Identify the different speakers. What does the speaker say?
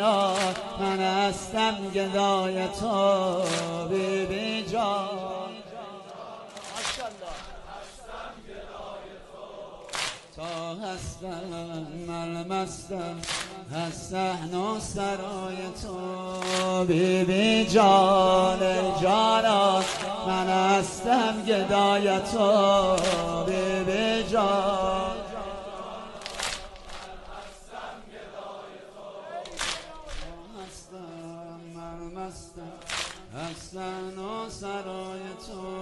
Speaker 1: جانا من هستم گدای تو بی بی جان تا هستم من مستم هستن و سرای تو بی بی جان جانا من هستم گدای تو بی بی جان هستم من مستم هستن و سرای تو